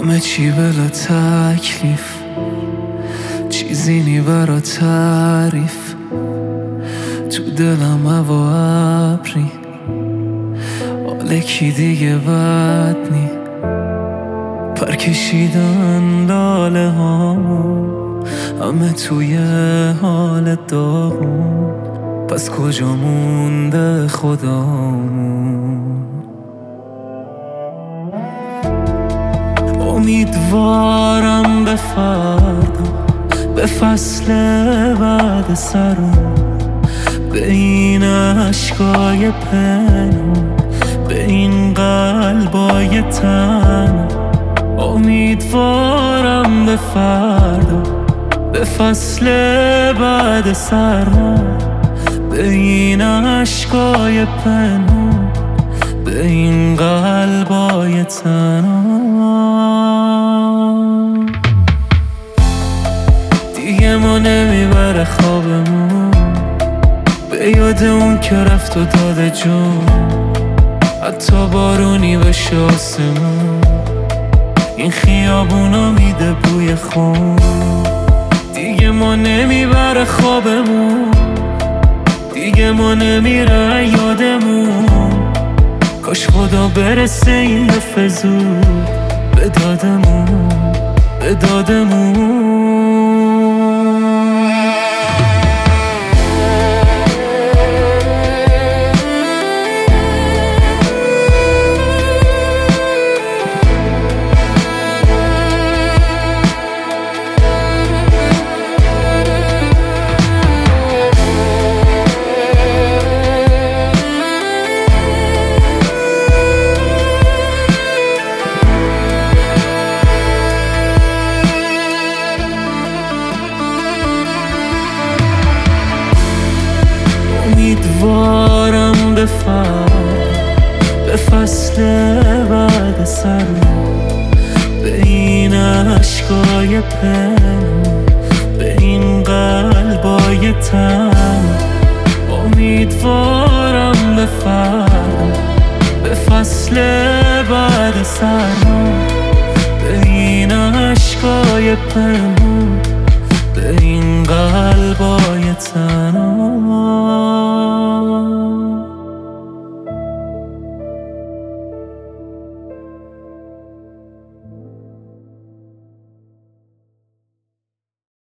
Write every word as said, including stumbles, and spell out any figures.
همه چی بلا تکلیف، چیزی نی برا تعریف. تو دلم هوا ابری، حال کی دیگه بد نی. پر کشیدن لاله هامون، همه توی حال داغون. پس کجا مونده خدامون؟ امیدوارم به فردا، به فصل بعد سرم، به این عشقای پنهون، به این قلبای تنها. امیدوارم به فردا، به فصل بعد سرما، به این عشقای پنهون، به این قلبای تنها. دیگه ما نمیبره خوابمون، به یاد اون که رفت و داده جون. حتی بارونی بشه آسمون، این خیابونا میده بوی خون. دیگه ما نمیبره خوابمون، دیگه ما نمیره یادمون. کاش خدا برسه این دفعه زود به دادمون، به دادمون. امیدوارم به فرد، به فصل بعد سرما، به این عشقای پنهون، به این قلبای تنها. امیدوارم به فرد، به فصل بعد سرما، به این عشقای پنهون، به این قلبای